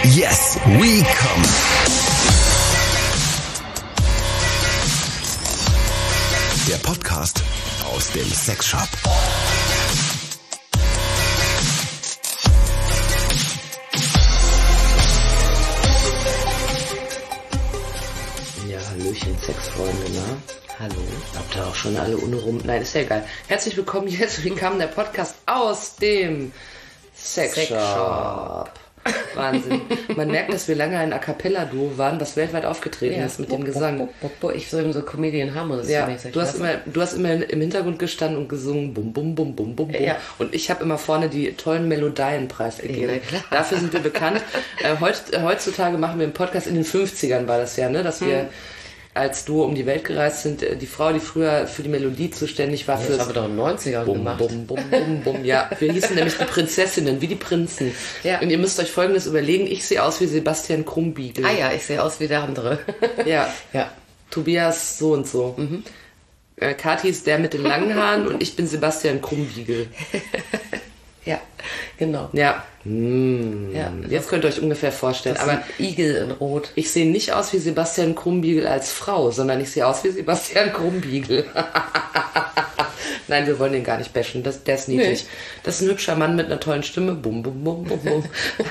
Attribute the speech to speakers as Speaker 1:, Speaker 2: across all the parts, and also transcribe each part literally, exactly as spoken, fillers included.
Speaker 1: Yes, we come. Der Podcast aus dem Sexshop.
Speaker 2: Ja, Hallöchen, Sexfreunde, na? Hallo. Habt ihr auch schon alle ohne rum? Nein, ist ja egal. Herzlich willkommen, jetzt kam der Podcast aus dem Sexshop. Sexshop. Wahnsinn. Man merkt, dass wir lange ein A Cappella-Duo waren, das weltweit aufgetreten ja. ist mit dem Gesang.
Speaker 3: Ich so eben so Comedian Harmonies.
Speaker 2: Ja, du hast, immer, du hast immer im Hintergrund gestanden und gesungen, bum, bum, bum, bum, bum, bum. Ja. Und ich habe immer vorne die tollen Melodien preisgegeben. Ja, dafür sind wir bekannt. äh, heut, heutzutage machen wir einen Podcast, in den fünfzigern war das ja, ne, dass wir... Hm. als Duo um die Welt gereist sind, die Frau, die früher für die Melodie zuständig war,
Speaker 3: ja,
Speaker 2: für
Speaker 3: das haben wir doch in den neunzigern
Speaker 2: bum,
Speaker 3: gemacht.
Speaker 2: Bum, bum, bum, bum. Ja, wir hießen nämlich die Prinzessinnen, wie die Prinzen.
Speaker 3: Ja.
Speaker 2: Und ihr müsst euch Folgendes überlegen, ich sehe aus wie Sebastian Krumbiegel.
Speaker 3: Ah ja, ich sehe aus wie der andere.
Speaker 2: Ja,
Speaker 3: ja.
Speaker 2: Tobias so und so. Mhm. Äh, Kathi ist der mit den langen Haaren und ich bin Sebastian Krumbiegel.
Speaker 3: Ja, genau.
Speaker 2: Ja. Hm. ja. Jetzt könnt ihr euch ungefähr vorstellen.
Speaker 3: Aber Igel in Rot.
Speaker 2: Ich sehe nicht aus wie Sebastian Krumbiegel als Frau, sondern ich sehe aus wie Sebastian Krumbiegel. Nein, wir wollen den gar nicht bashen. Das, der ist niedlich. Nee. Das ist ein hübscher Mann mit einer tollen Stimme. Bum, bum, bum, bum, bum.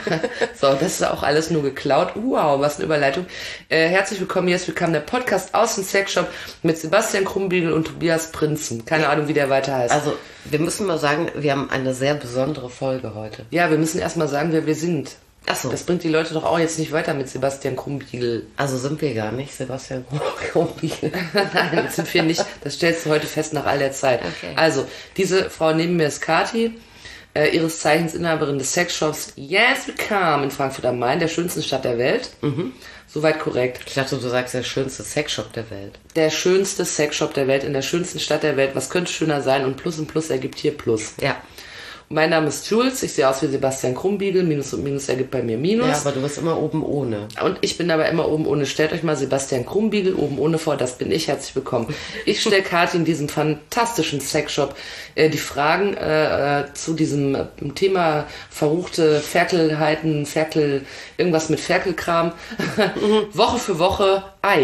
Speaker 2: So, das ist auch alles nur geklaut. Wow, was eine Überleitung. Äh, herzlich willkommen. Jetzt kam der Podcast aus dem Sexshop mit Sebastian Krumbiegel und Tobias Prinzen. Keine Ahnung, wie der weiter heißt.
Speaker 3: Also, wir müssen mal sagen, wir haben eine sehr besondere Folge heute.
Speaker 2: Ja, wir müssen erst mal sagen, wer wir sind.
Speaker 3: Ach so.
Speaker 2: Das bringt die Leute doch auch jetzt nicht weiter mit Sebastian Krumbiegel.
Speaker 3: Also sind wir gar nicht Sebastian Krumbiegel.
Speaker 2: Nein, das sind wir nicht. Das stellst du heute fest nach all der Zeit.
Speaker 3: Okay.
Speaker 2: Also, diese Frau neben mir ist Kathi, äh, ihres Zeichens Inhaberin des Sexshops Yes, we come in Frankfurt am Main, der schönsten Stadt der Welt. Mhm. Soweit korrekt.
Speaker 3: Ich dachte, du sagst der schönste Sexshop der Welt.
Speaker 2: Der schönste Sexshop der Welt in der schönsten Stadt der Welt. Was könnte schöner sein? Und Plus und Plus ergibt hier Plus.
Speaker 3: Ja.
Speaker 2: Mein Name ist Jules, ich sehe aus wie Sebastian Krumbiegel, Minus und Minus ergibt bei mir Minus.
Speaker 3: Ja, aber du bist immer oben ohne.
Speaker 2: Und ich bin aber immer oben ohne. Stellt euch mal Sebastian Krumbiegel oben ohne vor, das bin ich, herzlich willkommen. Ich stelle Kathi in diesem fantastischen Sexshop äh, die Fragen äh, zu diesem äh, Thema verruchte Ferkelheiten, Ferkel, irgendwas mit Ferkelkram. Woche für Woche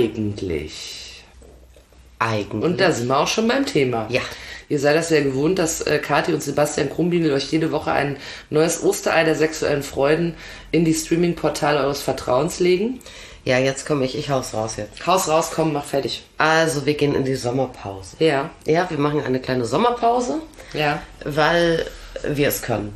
Speaker 2: eigentlich.
Speaker 3: Eigentlich.
Speaker 2: Und da sind wir auch schon beim Thema.
Speaker 3: Ja.
Speaker 2: Ihr seid das ja gewohnt, dass äh, Kathi und Sebastian Krumbiegel euch jede Woche ein neues Osterei der sexuellen Freuden in die Streaming-Portale eures Vertrauens legen.
Speaker 3: Ja, jetzt komme ich. Ich hau's raus jetzt.
Speaker 2: Haus raus, komm, mach fertig.
Speaker 3: Also, wir gehen in die Sommerpause.
Speaker 2: Ja.
Speaker 3: Ja, wir machen eine kleine Sommerpause.
Speaker 2: Ja.
Speaker 3: Weil wir es können.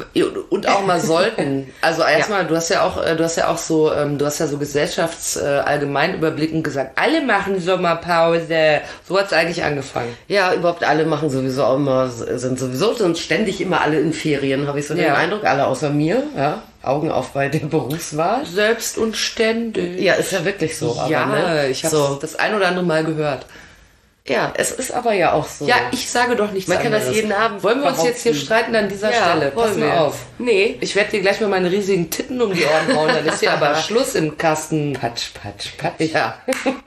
Speaker 2: Und auch mal sollten. Also erstmal, ja. du hast ja auch, du hast ja auch so, du hast ja so gesellschaftsallgemeinüberblickend gesagt, alle machen Sommerpause. So hat's eigentlich angefangen.
Speaker 3: Ja, überhaupt alle machen sowieso auch immer, sind sowieso sind ständig immer alle in Ferien, habe ich so den ja. Eindruck, alle außer mir, ja. Augen auf bei der Berufswahl.
Speaker 2: Selbst und ständig.
Speaker 3: Ja, ist ja wirklich so.
Speaker 2: Ja,
Speaker 3: aber, ne?
Speaker 2: ich habe
Speaker 3: so.
Speaker 2: das ein oder andere Mal gehört.
Speaker 3: Ja, es ist aber ja auch so.
Speaker 2: Ja, ich sage doch nichts
Speaker 3: Man kann
Speaker 2: anderes.
Speaker 3: das jeden Abend
Speaker 2: Wollen wir uns jetzt hier streiten an dieser
Speaker 3: ja,
Speaker 2: Stelle? Pass mal auf.
Speaker 3: Nee.
Speaker 2: Ich werde dir gleich mal meine riesigen Titten um die Ohren hauen, dann ist hier aber Schluss im Kasten.
Speaker 3: Patsch, patsch, patsch.
Speaker 2: Ja.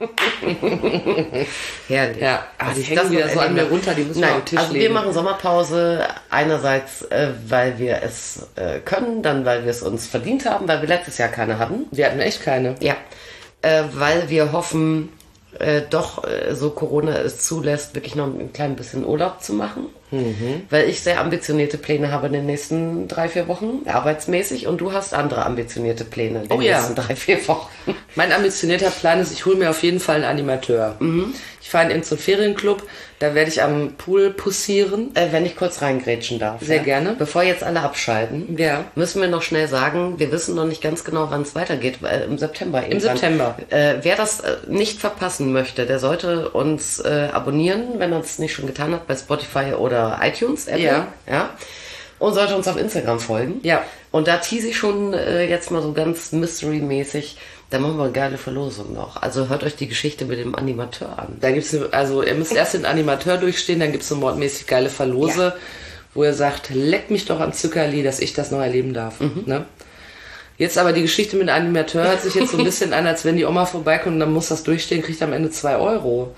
Speaker 3: Herrlich.
Speaker 2: Ja, aber die hängen wieder so an mir runter, die müssen
Speaker 3: Nein,
Speaker 2: wir auf den Tisch
Speaker 3: also
Speaker 2: legen.
Speaker 3: Wir machen Sommerpause, einerseits, äh, weil wir es äh, können, dann weil wir es uns verdient haben, weil wir letztes Jahr keine hatten.
Speaker 2: Wir hatten echt keine.
Speaker 3: Ja, äh, weil wir hoffen, äh, doch, äh, so Corona es zulässt, wirklich noch ein klein bisschen Urlaub zu machen. Mhm. Weil ich sehr ambitionierte Pläne habe in den nächsten drei, vier Wochen, arbeitsmäßig, und du hast andere ambitionierte Pläne in den
Speaker 2: oh, ja.
Speaker 3: nächsten drei, vier Wochen.
Speaker 2: Mein ambitionierter Plan ist, ich hole mir auf jeden Fall einen Animateur. Mhm. Ich fahre in irgendeinen Ferienclub, da werde ich am Pool pussieren.
Speaker 3: Äh, wenn ich kurz reingrätschen darf.
Speaker 2: Sehr
Speaker 3: ja?
Speaker 2: gerne.
Speaker 3: Bevor jetzt alle abschalten,
Speaker 2: ja.
Speaker 3: müssen wir noch schnell sagen, wir wissen noch nicht ganz genau, wann es weitergeht, weil im September irgendwann.
Speaker 2: Im September.
Speaker 3: Äh, wer das äh, nicht verpassen möchte, der sollte uns äh, abonnieren, wenn er es nicht schon getan hat, bei Spotify oder iTunes, Apple.
Speaker 2: Ja.
Speaker 3: ja. Und sollte uns auf Instagram folgen.
Speaker 2: Ja.
Speaker 3: Und da tease ich schon äh, jetzt mal so ganz Mystery-mäßig, da machen wir eine geile Verlosung noch. Also hört euch die Geschichte mit dem Animateur an.
Speaker 2: Da gibt's eine, also ihr müsst erst den Animateur durchstehen, dann gibt's so mordmäßig geile Verlose, ja. wo ihr sagt, leck mich doch am Zuckerli, dass ich das noch erleben darf. Mhm. Ne? Jetzt aber die Geschichte mit dem Animateur hört sich jetzt so ein bisschen an, als wenn die Oma vorbeikommt und dann muss das durchstehen, kriegt am Ende zwei Euro.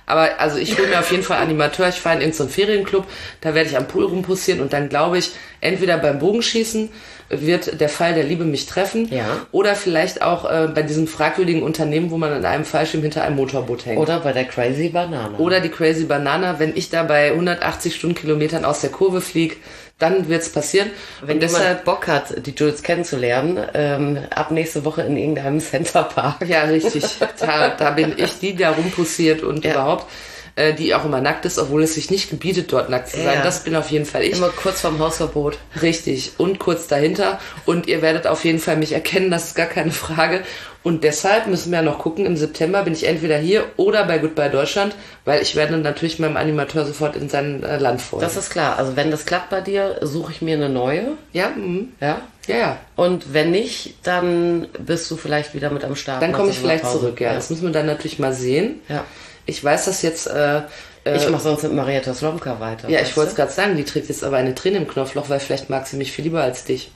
Speaker 2: Aber also ich hole mir auf jeden Fall Animateur. Ich fahre in irgendeinen Ferienclub, da werde ich am Pool rumpussieren und dann glaube ich, entweder beim Bogenschießen wird der Fall der Liebe mich treffen
Speaker 3: Ja.
Speaker 2: oder vielleicht auch äh, bei diesem fragwürdigen Unternehmen, wo man an einem Fallschirm hinter einem Motorboot hängt.
Speaker 3: Oder bei der Crazy Banana.
Speaker 2: Oder die Crazy Banana, wenn ich da bei hundertachtzig Stundenkilometern aus der Kurve fliege, dann wird's passieren.
Speaker 3: Wenn
Speaker 2: und
Speaker 3: jemand
Speaker 2: deshalb,
Speaker 3: Bock hat, die Jules kennenzulernen, ähm, ab nächste Woche in irgendeinem Centerpark.
Speaker 2: ja richtig, da, da bin ich, die da rumpussiert und
Speaker 3: Ja.
Speaker 2: überhaupt, äh, die auch immer nackt ist, obwohl es sich nicht gebietet, dort nackt zu sein.
Speaker 3: Ja.
Speaker 2: Das bin auf jeden Fall ich.
Speaker 3: Immer kurz vorm Hausverbot.
Speaker 2: Richtig. Und kurz dahinter. Und ihr werdet auf jeden Fall mich erkennen, das ist gar keine Frage. Und deshalb müssen wir ja noch gucken, im September bin ich entweder hier oder bei Goodbye Deutschland, weil ich werde natürlich meinem Animateur sofort in sein äh, Land folgen.
Speaker 3: Das ist klar. Also wenn das klappt bei dir, suche ich mir eine neue.
Speaker 2: ja, mhm.
Speaker 3: Ja.
Speaker 2: ja, ja.
Speaker 3: Und wenn nicht, dann bist du vielleicht wieder mit am Start.
Speaker 2: Dann
Speaker 3: nach
Speaker 2: komme ich
Speaker 3: so
Speaker 2: vielleicht
Speaker 3: einer Pause.
Speaker 2: zurück, ja. Das müssen wir dann natürlich mal sehen.
Speaker 3: Ja.
Speaker 2: Ich weiß das jetzt... Äh, äh,
Speaker 3: Ich mache sonst mit Marietta Slomka weiter.
Speaker 2: ja,
Speaker 3: weißt
Speaker 2: ich wollte es
Speaker 3: du?
Speaker 2: gerade sagen, die trägt jetzt aber eine Träne im Knopfloch, weil vielleicht mag sie mich viel lieber als dich.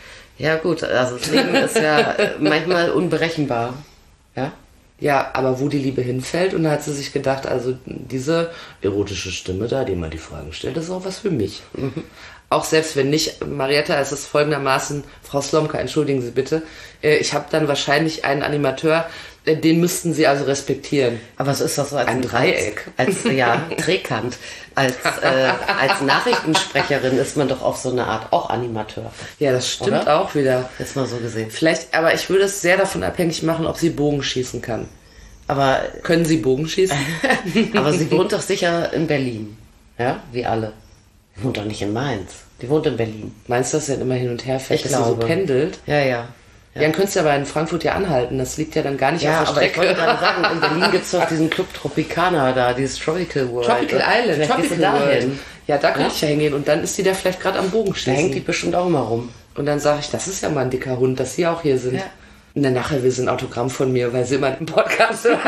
Speaker 3: Ja gut, also das Leben ist ja manchmal unberechenbar. Ja.
Speaker 2: Ja, aber wo die Liebe hinfällt, und da hat sie sich gedacht, also diese erotische Stimme da, die mal die Fragen stellt, das ist auch was für mich. Mhm. Auch selbst wenn nicht, Marietta, es ist folgendermaßen, Frau Slomka, entschuldigen Sie bitte, äh, ich habe dann wahrscheinlich einen Animateur, äh, den müssten Sie also respektieren.
Speaker 3: Aber was ist das so als
Speaker 2: Ein Dreieck.
Speaker 3: Als, ja, Trekant. Als, äh, als Nachrichtensprecherin ist man doch auf so eine Art auch Animateur.
Speaker 2: Ja, das stimmt
Speaker 3: Oder?
Speaker 2: auch wieder.
Speaker 3: Jetzt mal so gesehen.
Speaker 2: Vielleicht, aber ich würde es sehr davon abhängig machen, ob sie Bogen schießen kann.
Speaker 3: Aber,
Speaker 2: Können Sie Bogen schießen?
Speaker 3: aber sie wohnt doch sicher in Berlin. Ja, wie alle. Die wohnt doch nicht in Mainz. Die wohnt in Berlin.
Speaker 2: Meinst du, dass sie dann immer hin und her fährt,
Speaker 3: Ich
Speaker 2: dass sie
Speaker 3: glaube.
Speaker 2: so pendelt?
Speaker 3: Ja, ja.
Speaker 2: Ja, dann könntest du aber in Frankfurt ja anhalten. Das liegt ja dann gar nicht
Speaker 3: Ja,
Speaker 2: auf
Speaker 3: aber
Speaker 2: der
Speaker 3: ich wollte
Speaker 2: Strecke.
Speaker 3: gerade sagen, in Berlin gibt es doch diesen Club Tropicana da, dieses Tropical World.
Speaker 2: Tropical Island,
Speaker 3: Vielleicht
Speaker 2: Tropical
Speaker 3: gehst du dahin.
Speaker 2: World. Ja, da könnte
Speaker 3: Ja?
Speaker 2: ich ja hingehen. Und dann ist die da vielleicht gerade am Bogen
Speaker 3: Da hängt die
Speaker 2: schießen.
Speaker 3: bestimmt auch immer rum.
Speaker 2: Und dann sage ich, das ist ja mal ein dicker Hund, dass sie auch hier sind.
Speaker 3: Ja.
Speaker 2: Und dann nachher will sie ein Autogramm von mir, weil sie immer im Podcast hört.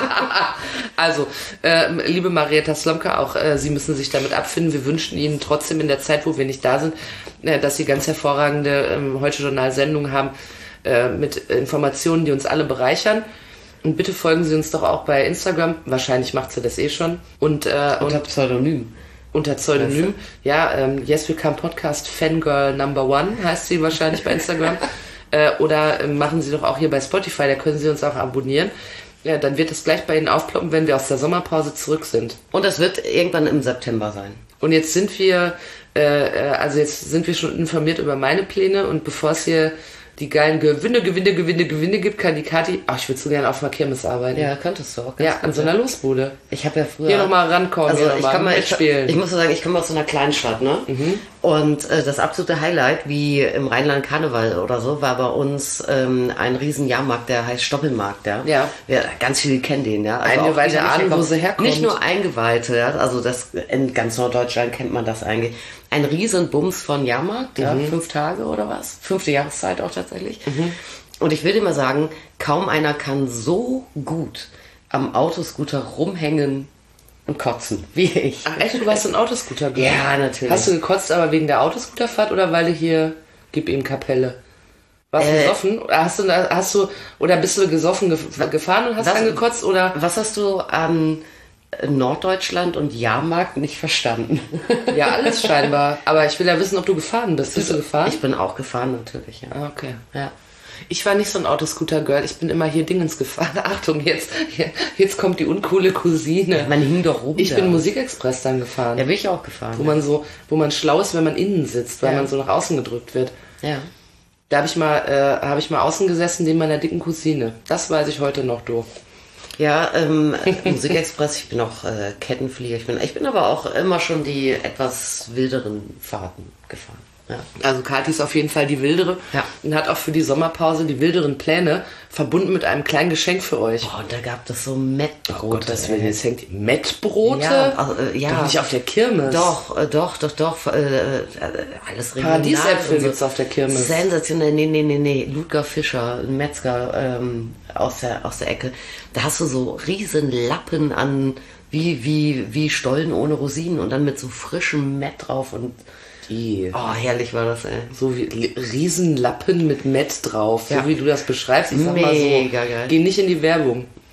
Speaker 2: Also, äh, liebe Marietta Slomka, auch äh, Sie müssen sich damit abfinden. Wir wünschen Ihnen trotzdem in der Zeit, wo wir nicht da sind, äh, dass Sie ganz hervorragende ähm, Heute-Journal-Sendungen haben äh, mit Informationen, die uns alle bereichern. Und bitte folgen Sie uns doch auch bei Instagram. Wahrscheinlich macht sie das eh schon. Und, äh,
Speaker 3: Unter
Speaker 2: und
Speaker 3: Pseudonym.
Speaker 2: unter Pseudonym. Ja, ähm, Yes We Come Podcast Fangirl Number One heißt sie wahrscheinlich bei Instagram. äh, oder äh, machen Sie doch auch hier bei Spotify, da können Sie uns auch abonnieren. Ja, dann wird es gleich bei Ihnen aufploppen, wenn wir aus der Sommerpause zurück sind.
Speaker 3: Und das wird irgendwann im September sein.
Speaker 2: Und jetzt sind wir, äh, äh, also jetzt sind wir schon informiert über meine Pläne, und bevor es hier die geilen Gewinne, Gewinne, Gewinne, Gewinne gibt, kann die Kathi, ach, ich würde so gerne auf einer Kirmes arbeiten.
Speaker 3: Ja, könntest du auch. ganz
Speaker 2: Ja,
Speaker 3: gut,
Speaker 2: an so einer
Speaker 3: ja.
Speaker 2: Losbude.
Speaker 3: Ich habe ja früher...
Speaker 2: Hier nochmal rankommen,
Speaker 3: Also
Speaker 2: hier
Speaker 3: ich
Speaker 2: nochmal
Speaker 3: kann mal, ich,
Speaker 2: mitspielen.
Speaker 3: ich muss so sagen, ich komme aus so einer Kleinstadt, ne?
Speaker 2: Mhm.
Speaker 3: Und äh, das absolute Highlight, wie im Rheinland Karneval oder so, war bei uns ähm, ein riesen Jahrmarkt, der heißt Stoppelmarkt, ja.
Speaker 2: Ja.
Speaker 3: Wir, ganz viele kennen den, ja.
Speaker 2: Eingeweihte
Speaker 3: auch viele
Speaker 2: ahnen,
Speaker 3: nicht
Speaker 2: wo sie herkommt.
Speaker 3: Nicht nur Eingeweihte, ja. Also das in ganz Norddeutschland kennt man das eigentlich. Ein riesen Bums von Jahrmarkt, ja.
Speaker 2: Mhm.
Speaker 3: Fünf Tage oder was? Fünfte Jahreszeit auch tatsächlich. Mhm. Und ich will dir mal sagen, kaum einer kann so gut am Autoscooter rumhängen und kotzen, wie ich.
Speaker 2: Ach echt, du warst ein Autoscooter gefahren?
Speaker 3: Ja, natürlich.
Speaker 2: Hast du gekotzt, aber wegen der Autoscooterfahrt oder weil du hier, gib ihm Kapelle? Warst du
Speaker 3: Äh,
Speaker 2: gesoffen? Oder hast du, hast du, oder bist du gesoffen gef- gefahren und hast
Speaker 3: Was-
Speaker 2: dann gekotzt, oder?
Speaker 3: Was hast du an Norddeutschland und Jahrmarkt nicht verstanden?
Speaker 2: Ja, alles scheinbar. Aber ich will ja wissen, ob du gefahren bist. Bist du gefahren?
Speaker 3: Ich bin auch gefahren, natürlich, ja.
Speaker 2: Ah, okay.
Speaker 3: Ja.
Speaker 2: Ich war nicht so ein Autoscooter-Girl. Ich bin immer hier Dingens gefahren. Achtung, jetzt, jetzt kommt die uncoole Cousine.
Speaker 3: Man hing doch rum.
Speaker 2: Ich
Speaker 3: da.
Speaker 2: bin Musikexpress dann gefahren.
Speaker 3: Ja, bin ich auch gefahren.
Speaker 2: Wo man so, wo man schlau ist, wenn man innen sitzt, weil
Speaker 3: Ja.
Speaker 2: man so nach außen gedrückt wird.
Speaker 3: ja.
Speaker 2: Da habe ich mal, äh, habe ich mal außen gesessen neben meiner dicken Cousine. Das weiß ich heute noch, du.
Speaker 3: Ja, ähm, Musikexpress, ich bin auch äh, Kettenflieger. Ich bin, ich bin aber auch immer schon die etwas wilderen Fahrten gefahren. Ja.
Speaker 2: Also Kathi ist auf jeden Fall die wildere
Speaker 3: Ja.
Speaker 2: und hat auch für die Sommerpause die wilderen Pläne verbunden mit einem kleinen Geschenk für euch.
Speaker 3: Oh, und da gab es so Mettbrote.
Speaker 2: Oh Gott, das will
Speaker 3: ey.
Speaker 2: jetzt hängt Mettbrote?
Speaker 3: Ja, also, äh, ja.
Speaker 2: Doch nicht auf der Kirmes.
Speaker 3: Doch, äh, doch, doch, doch. Äh, äh, alles regional.
Speaker 2: Paradiesäpfel
Speaker 3: und so.
Speaker 2: gibt's auf der Kirmes.
Speaker 3: Sensationell. Nee, nee, nee, nee. Ludger Fischer, ein Metzger ähm, aus, der, aus der Ecke. Da hast du so riesen Lappen an, wie, wie, wie Stollen ohne Rosinen und dann mit so frischem Mett drauf und
Speaker 2: Die.
Speaker 3: oh, herrlich war das, ey.
Speaker 2: So wie Li- Riesenlappen mit Mett drauf,
Speaker 3: Ja.
Speaker 2: so wie du das beschreibst. Ich sag mal so,
Speaker 3: Mega geil.
Speaker 2: geh nicht in die Werbung.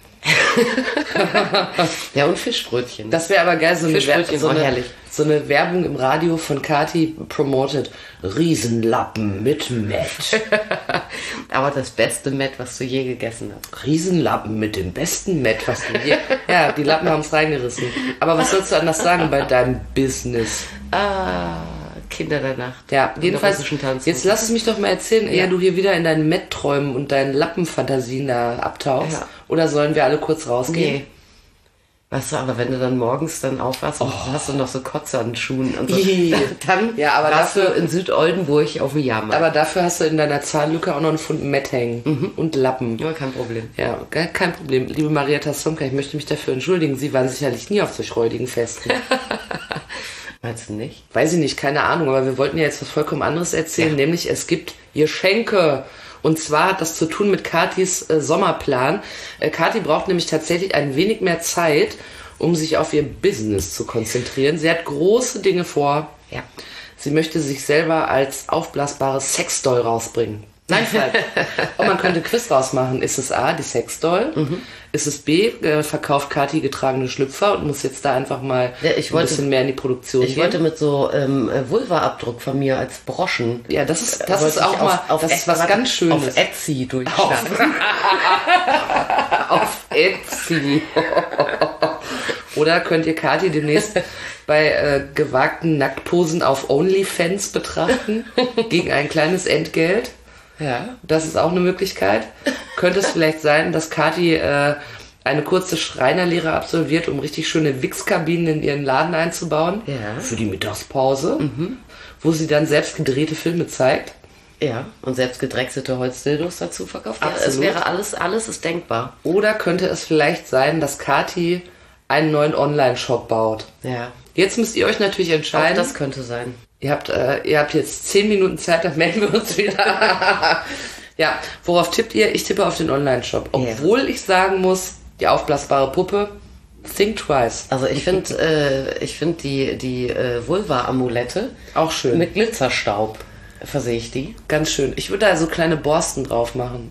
Speaker 3: Ja, und Fischbrötchen.
Speaker 2: Das wäre aber geil, so eine,
Speaker 3: Fischbrötchen
Speaker 2: so,
Speaker 3: auch
Speaker 2: eine,
Speaker 3: herrlich.
Speaker 2: so eine Werbung im Radio von Kati promoted. Riesenlappen mit Mett.
Speaker 3: Aber das beste Mett, was du je gegessen hast.
Speaker 2: Riesenlappen mit dem besten Mett, was du je... Ja, die Lappen haben es reingerissen. Aber was sollst du anders sagen bei deinem Business?
Speaker 3: Ah, Kinder der Nacht.
Speaker 2: Ja, jedenfalls,
Speaker 3: russischen Tanz.
Speaker 2: jetzt lass es mich doch mal erzählen, ehe
Speaker 3: Ja.
Speaker 2: du hier wieder in deinen Mett-Träumen und deinen Lappenfantasien da abtauchst.
Speaker 3: Ja.
Speaker 2: Oder sollen wir alle kurz rausgehen?
Speaker 3: Nee. Weißt du, aber wenn du dann morgens dann aufwachst und hast du noch so Kotze an den Schuhen und so,
Speaker 2: Ih.
Speaker 3: dann
Speaker 2: Ja, aber
Speaker 3: warst
Speaker 2: dafür-
Speaker 3: du in Südoldenburg auf dem Jahrmarkt.
Speaker 2: Aber dafür hast du in deiner Zahnlücke auch noch einen Pfund Mett hängen und Lappen.
Speaker 3: ja, kein Problem.
Speaker 2: Ja, ge- kein Problem. Liebe Marietta Slomka, ich möchte mich dafür entschuldigen. Sie waren sicherlich nie auf solch räudigen Festen.
Speaker 3: Meinst du nicht?
Speaker 2: Weiß ich nicht, keine Ahnung, aber wir wollten ja jetzt was vollkommen anderes erzählen,
Speaker 3: Ja.
Speaker 2: nämlich es gibt Geschenke. Und zwar hat das zu tun mit Katis äh, Sommerplan. Äh, Kathi braucht nämlich tatsächlich ein wenig mehr Zeit, um sich auf ihr Business zu konzentrieren. Sie hat große Dinge vor.
Speaker 3: Ja.
Speaker 2: Sie möchte sich selber als aufblasbares Sexdoll rausbringen. Nein, falsch. Und man könnte Quiz rausmachen. Ist es A, die Sexdoll?
Speaker 3: Mhm.
Speaker 2: Ist es B, äh, verkauft Kathi getragene Schlüpfer und muss jetzt da einfach mal
Speaker 3: Ja, ich
Speaker 2: ein
Speaker 3: wollte-
Speaker 2: bisschen mehr in die Produktion
Speaker 3: Ich
Speaker 2: gehen?
Speaker 3: wollte mit so ähm, äh, Vulva-Abdruck von mir als Broschen.
Speaker 2: Ja, das ist, das
Speaker 3: wollte
Speaker 2: ist auch
Speaker 3: ich
Speaker 2: mal, das ist was
Speaker 3: warte,
Speaker 2: ganz Schönes.
Speaker 3: Auf Etsy durchstarten.
Speaker 2: Auf Etsy. Oder könnt ihr Kathi demnächst bei äh, gewagten Nacktposen auf OnlyFans betrachten, gegen ein kleines Entgelt.
Speaker 3: Ja.
Speaker 2: Das ist auch eine Möglichkeit. Könnte es vielleicht sein, dass Kathi äh, eine kurze Schreinerlehre absolviert, um richtig schöne Wichskabinen in ihren Laden einzubauen?
Speaker 3: Ja.
Speaker 2: Für die Mittagspause. Wo sie dann selbst gedrehte Filme zeigt.
Speaker 3: Ja, und selbst gedrechselte Holzdildos dazu verkauft. Ja, es
Speaker 2: Absolut.
Speaker 3: wäre alles, alles ist denkbar.
Speaker 2: Oder könnte es vielleicht sein, dass Kathi einen neuen Online-Shop baut?
Speaker 3: Ja.
Speaker 2: Jetzt müsst ihr euch natürlich
Speaker 3: Auch
Speaker 2: entscheiden.
Speaker 3: das könnte sein.
Speaker 2: Ihr habt, äh, ihr habt jetzt zehn Minuten Zeit, dann melden wir uns wieder. Ja, worauf tippt ihr? Ich tippe auf den Online-Shop. Obwohl ich sagen muss, die aufblasbare Puppe, think twice.
Speaker 3: Also ich finde äh, ich finde die, die äh, Vulva-Amulette
Speaker 2: Auch schön.
Speaker 3: mit Glitzerstaub versehe ich die.
Speaker 2: Ganz schön. Ich würde da so kleine Borsten drauf machen.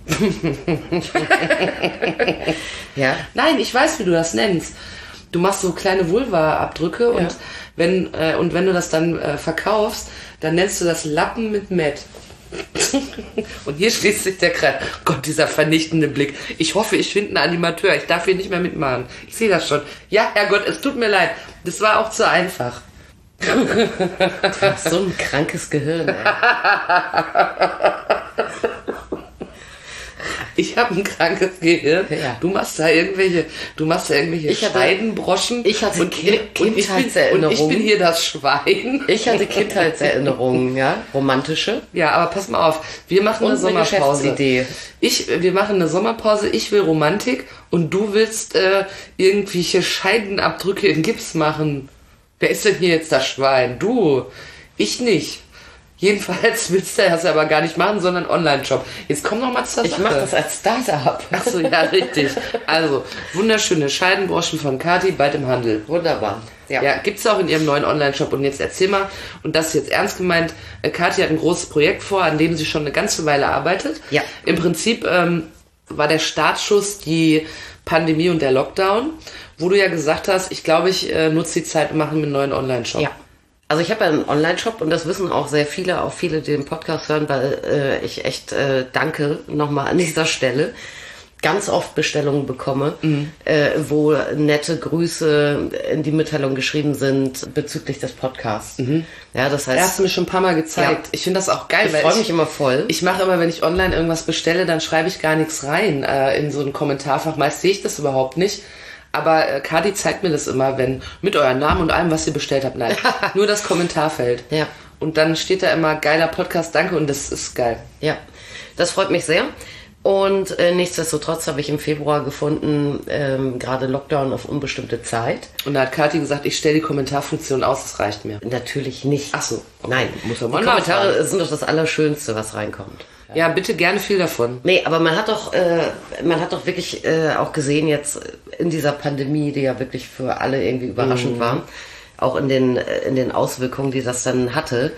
Speaker 3: Ja.
Speaker 2: Nein, ich weiß, wie du das nennst. Du machst so kleine Vulva-Abdrücke und wenn äh, und wenn du das dann äh, verkaufst, dann nennst du das Lappen mit Mett. Und hier schließt sich der Kreis. Gott, dieser vernichtende Blick. Ich hoffe, ich finde einen Animateur. Ich darf hier nicht mehr mitmachen. Ich sehe das schon. Ja, Herrgott, es tut mir leid. Das war auch zu einfach.
Speaker 3: Du hast so ein krankes Gehirn, ey.
Speaker 2: Ich habe ein krankes Gehirn.
Speaker 3: Ja.
Speaker 2: Du machst da irgendwelche, du machst da irgendwelche
Speaker 3: Ich hatte-
Speaker 2: Schweidenbroschen.
Speaker 3: ich hatte
Speaker 2: und,
Speaker 3: Kind-
Speaker 2: und, ich bin, und ich
Speaker 3: Kindheitserinnerungen.
Speaker 2: bin hier das Schwein.
Speaker 3: Ich hatte Kindheitserinnerungen, ja, romantische.
Speaker 2: Ja, aber pass mal auf. Wir machen
Speaker 3: Und
Speaker 2: eine
Speaker 3: eine
Speaker 2: Sommerpause.
Speaker 3: Geschäftsidee.
Speaker 2: Ich, wir machen eine Sommerpause. Ich will Romantik und du willst äh, irgendwelche Scheidenabdrücke in Gips machen. Wer ist denn hier jetzt das Schwein? Du. Ich nicht. Jedenfalls willst du das aber gar nicht machen, sondern Online-Shop. Jetzt komm noch mal zur
Speaker 3: Ich
Speaker 2: Sache.
Speaker 3: mache das als Start-up.
Speaker 2: Achso, ja, richtig. Also, wunderschöne Scheidenbroschen von Kathi, bald im Handel.
Speaker 3: Wunderbar. Ja.
Speaker 2: Ja, gibt's auch in ihrem neuen Online-Shop. Und jetzt erzähl mal, und das ist jetzt ernst gemeint, äh, Kathi hat ein großes Projekt vor, an dem sie schon eine ganze Weile arbeitet.
Speaker 3: Ja.
Speaker 2: Im Prinzip ähm, war der Startschuss die Pandemie und der Lockdown, wo du ja gesagt hast, ich glaube, ich äh, nutze die Zeit und mache einen neuen Online-Shop.
Speaker 3: Ja. Also ich habe ja einen Online-Shop und das wissen auch sehr viele, auch viele, die den Podcast hören, weil äh, ich echt äh, danke nochmal an dieser Stelle. Ganz oft Bestellungen bekomme,
Speaker 2: Mhm.
Speaker 3: äh, wo nette Grüße in die Mitteilung geschrieben sind bezüglich des Podcasts. Ja, das heißt,
Speaker 2: Er hast du mir schon ein paar Mal gezeigt.
Speaker 3: Ja.
Speaker 2: Ich finde das auch geil,
Speaker 3: ich
Speaker 2: weil
Speaker 3: freue mich immer voll.
Speaker 2: Ich mache immer, wenn ich online irgendwas bestelle, dann schreibe ich gar nichts rein äh, in so ein Kommentarfach. Meist sehe ich das überhaupt nicht. Aber äh, Kathi zeigt mir das immer, wenn mit eurem Namen und allem, was ihr bestellt habt. Nein, nur das Kommentarfeld.
Speaker 3: Ja.
Speaker 2: Und dann steht da immer geiler Podcast, danke, und das ist geil.
Speaker 3: Ja, das freut mich sehr. Und äh, nichtsdestotrotz habe ich im Februar gefunden, ähm, gerade Lockdown auf unbestimmte Zeit.
Speaker 2: Und da hat Kathi gesagt, ich stelle die Kommentarfunktion aus, das reicht mir.
Speaker 3: Natürlich nicht.
Speaker 2: Ach so, okay.
Speaker 3: Nein,
Speaker 2: Muss
Speaker 3: die
Speaker 2: man mal
Speaker 3: Kommentare
Speaker 2: nachfragen.
Speaker 3: sind doch das Allerschönste, was reinkommt.
Speaker 2: Ja, bitte gerne viel davon.
Speaker 3: Nee, aber man hat doch, äh, man hat doch wirklich äh, auch gesehen jetzt in dieser Pandemie, die ja wirklich für alle irgendwie überraschend war, auch in den, äh, in den Auswirkungen, die das dann hatte,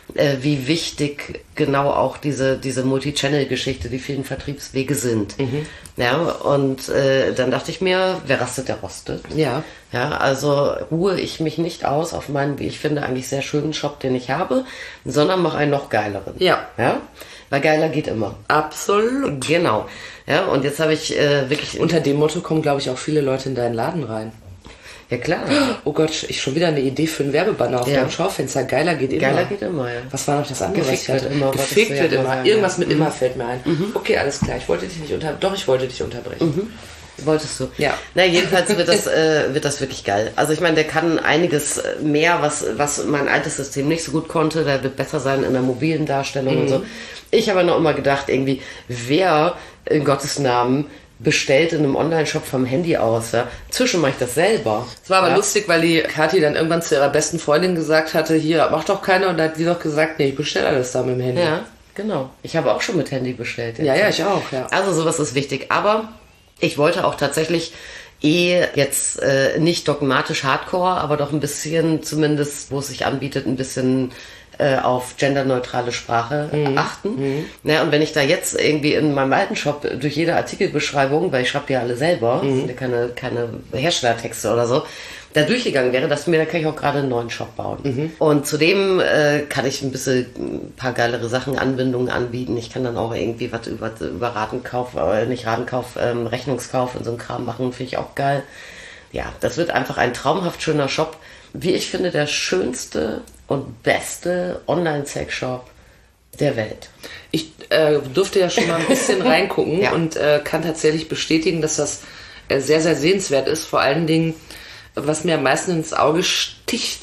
Speaker 3: äh, wie wichtig genau auch diese, diese Multi-Channel-Geschichte, die vielen Vertriebswege sind. Mhm. Ja, und äh, dann dachte ich mir, wer rastet, der rostet.
Speaker 2: Ja.
Speaker 3: Ja, also ruhe ich mich nicht aus auf meinen, wie ich finde, eigentlich sehr schönen Shop, den ich habe, sondern mache einen noch geileren.
Speaker 2: Ja.
Speaker 3: Ja, weil geiler geht immer.
Speaker 2: Absolut.
Speaker 3: Genau. Ja, und jetzt habe ich äh, wirklich...
Speaker 2: Unter dem Motto kommen, glaube ich, auch viele Leute in deinen Laden rein.
Speaker 3: Ja, klar.
Speaker 2: Oh Gott, ich schon wieder eine Idee für ein Werbebanner auf
Speaker 3: Ja.
Speaker 2: deinem Schaufenster. Geiler geht immer.
Speaker 3: Geiler geht immer, ja.
Speaker 2: Was war noch das andere?
Speaker 3: Gefickt
Speaker 2: was ich hatte?
Speaker 3: wird immer,
Speaker 2: Gefickt
Speaker 3: wolltest du ja
Speaker 2: wird
Speaker 3: mal
Speaker 2: immer.
Speaker 3: sagen,
Speaker 2: Irgendwas
Speaker 3: ja.
Speaker 2: mit
Speaker 3: Mhm.
Speaker 2: immer fällt mir ein. Mhm. Okay, alles klar. Ich wollte dich nicht unter... Doch, ich wollte dich unterbrechen.
Speaker 3: Mhm. Wolltest du?
Speaker 2: Ja.
Speaker 3: Na, jedenfalls wird das, äh, wird das wirklich geil. Also ich meine, der kann einiges mehr, was, was mein altes System nicht so gut konnte. Der wird besser sein in der mobilen Darstellung
Speaker 2: Mhm.
Speaker 3: und so. Ich habe noch immer gedacht, irgendwie, wer in Gottes Namen bestellt in einem Online-Shop vom Handy aus. Ja? Zwischen mache ich das selber.
Speaker 2: Es war aber
Speaker 3: ja?
Speaker 2: lustig, weil die Kathi dann irgendwann zu ihrer besten Freundin gesagt hatte, hier, mach doch keiner. Und da hat die doch gesagt, nee, ich bestelle alles da mit dem Handy.
Speaker 3: Ja, genau. Ich habe auch schon mit Handy bestellt. Jetzt.
Speaker 2: Ja, ja, ich auch, ja.
Speaker 3: Also sowas ist wichtig. Aber ich wollte auch tatsächlich eh jetzt äh, nicht dogmatisch Hardcore, aber doch ein bisschen zumindest, wo es sich anbietet, ein bisschen äh, auf genderneutrale Sprache
Speaker 2: Mhm.
Speaker 3: achten. Mhm. Ja, und wenn ich da jetzt irgendwie in meinem alten Shop durch jede Artikelbeschreibung, weil ich schreibe die ja alle selber,
Speaker 2: Mhm.
Speaker 3: das sind ja keine, keine Herstellertexte oder so, da durchgegangen wäre, dass mir, da kann ich auch gerade einen neuen Shop bauen. Mhm. Und zudem äh, kann ich ein bisschen ein paar geilere Sachen, Anbindungen anbieten. Ich kann dann auch irgendwie was über, über Ratenkauf, äh, nicht Ratenkauf, ähm, Rechnungskauf und so ein Kram machen, finde ich auch geil. Ja, das wird einfach ein traumhaft schöner Shop. Wie ich finde, der schönste und beste Online-Sex-Shop der Welt.
Speaker 2: Ich äh, durfte ja schon mal ein bisschen reingucken
Speaker 3: Ja.
Speaker 2: und äh, kann tatsächlich bestätigen, dass das äh, sehr, sehr sehenswert ist. Vor allen Dingen, was mir am meisten ins Auge sticht,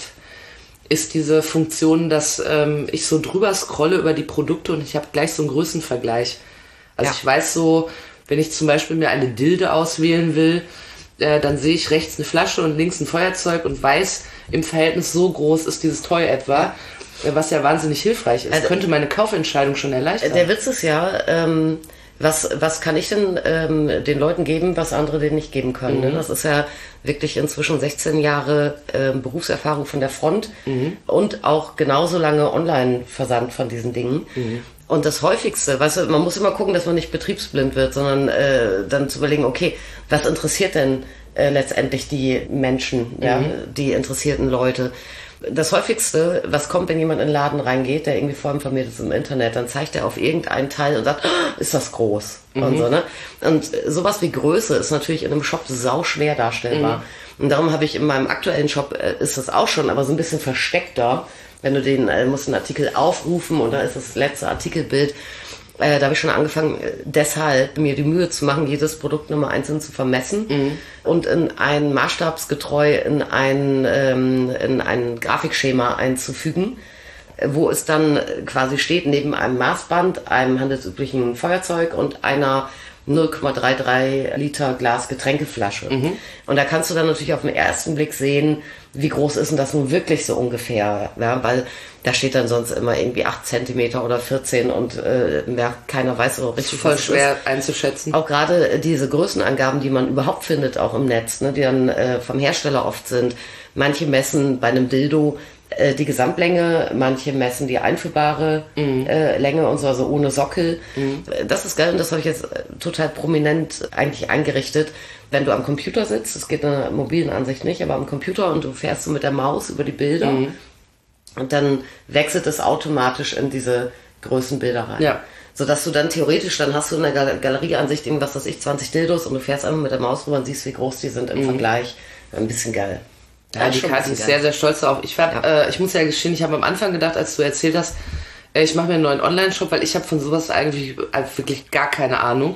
Speaker 2: ist diese Funktion, dass ähm, ich so drüber scrolle über die Produkte und ich habe gleich so einen Größenvergleich. Also
Speaker 3: Ja.
Speaker 2: ich weiß so, wenn ich zum Beispiel mir eine Dilde auswählen will, äh, dann sehe ich rechts eine Flasche und links ein Feuerzeug und weiß, im Verhältnis so groß ist dieses Toy etwa, äh, was ja wahnsinnig hilfreich ist.
Speaker 3: Also,
Speaker 2: könnte meine Kaufentscheidung schon erleichtern.
Speaker 3: Der Witz ist ja, ähm, was, was kann ich denn ähm, den Leuten geben, was andere denen nicht geben können? Ne? Das ist ja wirklich inzwischen sechzehn Jahre ähm, Berufserfahrung von der Front mhm. und auch genauso lange Online-Versand von diesen Dingen. Mhm. Und das Häufigste, weißt du, man muss immer gucken, dass man nicht betriebsblind wird, sondern äh, dann zu überlegen, okay, was interessiert denn äh, letztendlich die Menschen, mhm. ja, die interessierten Leute? Das Häufigste, was kommt, wenn jemand in den Laden reingeht, der irgendwie vorinformiert ist im Internet, dann zeigt er auf irgendeinen Teil und sagt, oh, ist das groß? Mhm. Und so, ne? Und sowas wie Größe ist natürlich in einem Shop sau schwer darstellbar. Mhm. Und darum habe ich in meinem aktuellen Shop, äh, ist das auch schon, aber so ein bisschen versteckter. Wenn du den, äh, musst einen Artikel aufrufen und da ist das letzte Artikelbild. Äh, da habe ich schon angefangen, äh, deshalb mir die Mühe zu machen, jedes Produkt nochmal einzeln zu vermessen mhm. und in ein maßstabsgetreu in ein, ähm, in ein Grafikschema einzufügen, äh, wo es dann quasi steht, neben einem Maßband, einem handelsüblichen Feuerzeug und einer null Komma dreiunddreißig Liter Glas Getränkeflasche. Mhm. Und da kannst du dann natürlich auf den ersten Blick sehen, wie groß ist denn das nun wirklich so ungefähr, ja, weil da steht dann sonst immer irgendwie acht Zentimeter oder vierzehn und äh, ja, keiner weiß so richtig,
Speaker 2: voll
Speaker 3: was
Speaker 2: schwer
Speaker 3: ist.
Speaker 2: einzuschätzen.
Speaker 3: Auch gerade diese Größenangaben, die man überhaupt findet, auch im Netz, ne, die dann äh, vom Hersteller oft sind. Manche messen bei einem Dildo äh, die Gesamtlänge, manche messen die einführbare mhm. äh, Länge und so, also ohne Sockel. Mhm. Das ist geil und das habe ich jetzt total prominent eigentlich eingerichtet. Wenn du am Computer sitzt, das geht in der mobilen Ansicht nicht, aber am Computer und du fährst so mit der Maus über die Bilder mhm. und dann wechselt es automatisch in diese Größenbilder rein.
Speaker 2: Ja.
Speaker 3: Sodass du dann theoretisch, dann hast du in der Gal- Galerieansicht irgendwas, was ich, zwanzig Dildos und du fährst einfach mit der Maus rüber und siehst, wie groß die sind im mhm. Vergleich. Ein bisschen geil.
Speaker 2: Ja, die Kathi ist sehr, sehr stolz darauf. Ich, hab, ja. äh, ich muss ja gestehen, ich habe am Anfang gedacht, als du erzählt hast, äh, ich mache mir einen neuen Online-Shop, weil ich habe von sowas eigentlich äh, wirklich gar keine Ahnung.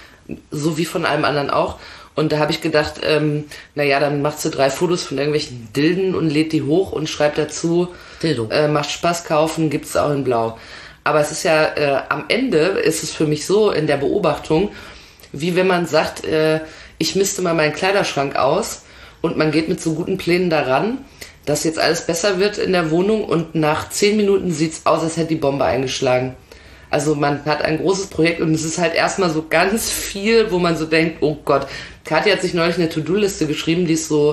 Speaker 2: So wie von allem anderen auch. Und da habe ich gedacht, ähm, naja, dann machst du drei Fotos von irgendwelchen Dilden und lädt die hoch und schreibt dazu,
Speaker 3: Dildo.
Speaker 2: Äh, macht Spaß kaufen, gibt's auch in Blau. Aber es ist ja, äh, am Ende ist es für mich so in der Beobachtung, wie wenn man sagt, äh, ich misste mal meinen Kleiderschrank aus und man geht mit so guten Plänen daran, dass jetzt alles besser wird in der Wohnung und nach zehn Minuten sieht's aus, als hätte die Bombe eingeschlagen. Also man hat ein großes Projekt und es ist halt erstmal so ganz viel, wo man so denkt, oh Gott, Kathi hat sich neulich eine To-Do-Liste geschrieben, die ist so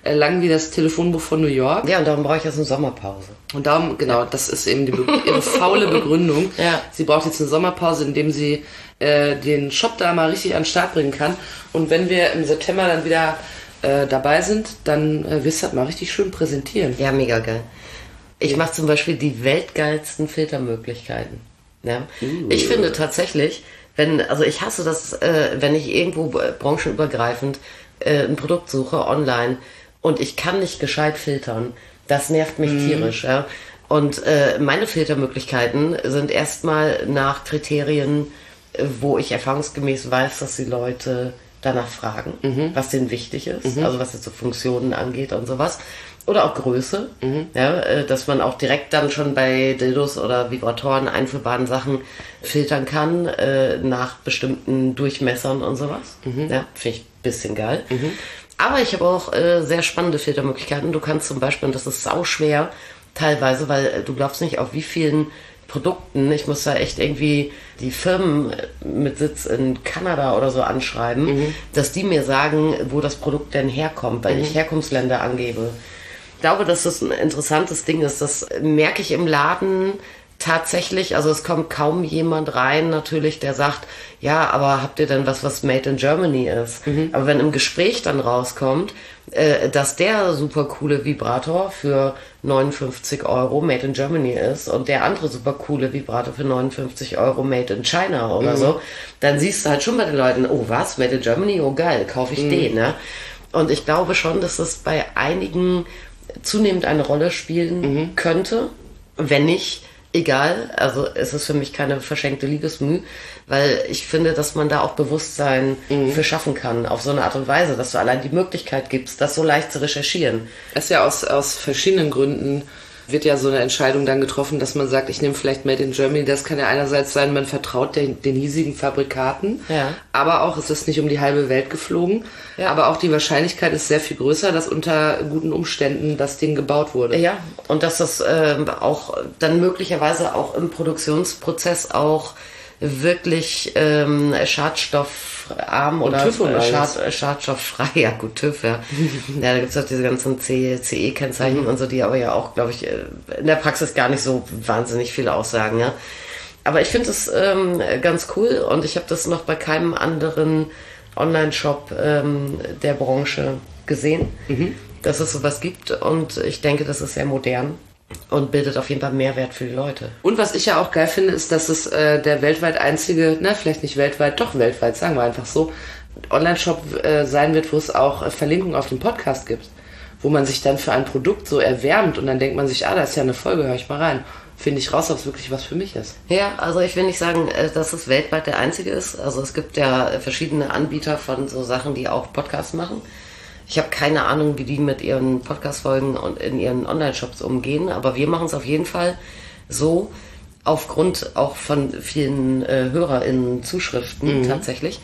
Speaker 2: äh, lang wie das Telefonbuch von New York.
Speaker 3: Ja, und darum brauche ich jetzt eine Sommerpause.
Speaker 2: Und darum, genau, das ist eben die, ihre faule Begründung.
Speaker 3: Ja.
Speaker 2: Sie braucht jetzt eine Sommerpause, indem sie äh, den Shop da mal richtig an den Start bringen kann. Und wenn wir im September dann wieder äh, dabei sind, dann äh, wirst du das mal richtig schön präsentieren.
Speaker 3: Ja, mega geil. Ich mache zum Beispiel die weltgeilsten Filtermöglichkeiten. Ja? Uh. Ich finde tatsächlich, wenn, also ich hasse das, äh, wenn ich irgendwo branchenübergreifend äh, ein Produkt suche online und ich kann nicht gescheit filtern. Das nervt mich mm. tierisch. Ja? Und äh, meine Filtermöglichkeiten sind erstmal nach Kriterien, wo ich erfahrungsgemäß weiß, dass die Leute danach fragen, mhm. was denen wichtig ist, mhm. also was jetzt so Funktionen angeht und sowas. Oder auch Größe, mhm. ja, dass man auch direkt dann schon bei Dildos oder Vibratoren einführbaren Sachen filtern kann, äh, nach bestimmten Durchmessern und sowas. Mhm. Ja, finde ich ein bisschen geil. Mhm. Aber ich habe auch äh, sehr spannende Filtermöglichkeiten. Du kannst zum Beispiel, und das ist sau schwer teilweise, weil äh, du glaubst nicht, auf wie vielen Produkten, ich muss da echt irgendwie die Firmen mit Sitz in Kanada oder so anschreiben, mhm. dass die mir sagen, wo das Produkt denn herkommt, weil mhm. ich Herkunftsländer angebe. Ich glaube, dass das ein interessantes Ding ist. Das merke ich im Laden tatsächlich. Also es kommt kaum jemand rein, natürlich, der sagt, ja, aber habt ihr denn was, was Made in Germany ist? Mhm. Aber wenn im Gespräch dann rauskommt, äh, dass der super coole Vibrator für neunundfünfzig Euro Made in Germany ist und der andere super coole Vibrator für neunundfünfzig Euro Made in China oder mhm. so, dann siehst du halt schon bei den Leuten, oh was, Made in Germany? Oh geil, kaufe ich mhm. den. Ne? Und ich glaube schon, dass es bei einigen zunehmend eine Rolle spielen mhm. könnte, wenn nicht, egal, also es ist für mich keine verschenkte Liebesmüh, weil ich finde, dass man da auch Bewusstsein mhm. für schaffen kann, auf so eine Art und Weise, dass du allein die Möglichkeit gibst, das so leicht zu recherchieren.
Speaker 2: Es ist ja aus, aus verschiedenen Gründen wird ja so eine Entscheidung dann getroffen, dass man sagt, ich nehme vielleicht Made in Germany. Das kann ja einerseits sein, man vertraut den, den hiesigen Fabrikaten,
Speaker 3: ja.
Speaker 2: aber auch, es ist nicht um die halbe Welt geflogen, ja. aber auch die Wahrscheinlichkeit ist sehr viel größer, dass unter guten Umständen das Ding gebaut wurde.
Speaker 3: Ja, und dass das äh, auch dann möglicherweise auch im Produktionsprozess auch wirklich ähm, schadstoffarm oder Schad, schadstofffrei, ja gut, TÜV, ja. Ja, da gibt es auch diese ganzen C E-Kennzeichen mhm. und so, die aber ja auch, glaube ich, in der Praxis gar nicht so wahnsinnig viel aussagen, ja. Aber ich finde es ähm, ganz cool und ich habe das noch bei keinem anderen Online-Shop ähm, der Branche gesehen, mhm. dass es sowas gibt und ich denke, das ist sehr modern. Und bildet auf jeden Fall Mehrwert für die Leute.
Speaker 2: Und was ich ja auch geil finde, ist, dass es äh, der weltweit einzige, na vielleicht nicht weltweit, doch weltweit, sagen wir einfach so, Online-Shop äh, sein wird, wo es auch äh, Verlinkungen auf den Podcast gibt. Wo man sich dann für ein Produkt so erwärmt und dann denkt man sich, ah, da ist ja eine Folge, höre ich mal rein. Finde ich raus, ob es wirklich was für mich ist.
Speaker 3: Ja, also ich will nicht sagen, dass es weltweit der einzige ist. Also es gibt ja verschiedene Anbieter von so Sachen, die auch Podcasts machen. Ich habe keine Ahnung, wie die mit ihren Podcast-Folgen und in ihren Online-Shops umgehen, aber wir machen es auf jeden Fall so, aufgrund auch von vielen äh, HörerInnen Zuschriften mhm. tatsächlich,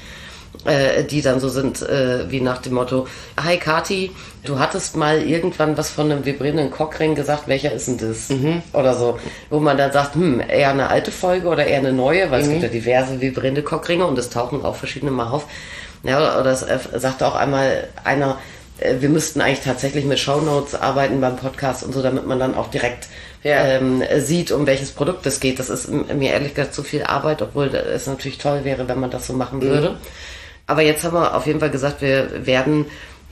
Speaker 3: äh, die dann so sind, äh, wie nach dem Motto, hi Kati, du hattest mal irgendwann was von einem vibrierenden Cockring gesagt, welcher ist denn das? Mhm. Oder so, wo man dann sagt, hm, eher eine alte Folge oder eher eine neue, weil mhm. es gibt ja diverse vibrierende Cockringe und es tauchen auch verschiedene mal auf. Ja, oder es äh, sagte auch einmal einer, äh, wir müssten eigentlich tatsächlich mit Shownotes arbeiten beim Podcast und so, damit man dann auch direkt ja. ähm, sieht, um welches Produkt es geht. Das ist mir ehrlich gesagt zu viel Arbeit, obwohl es natürlich toll wäre, wenn man das so machen würde. Mhm. Aber jetzt haben wir auf jeden Fall gesagt, wir werden,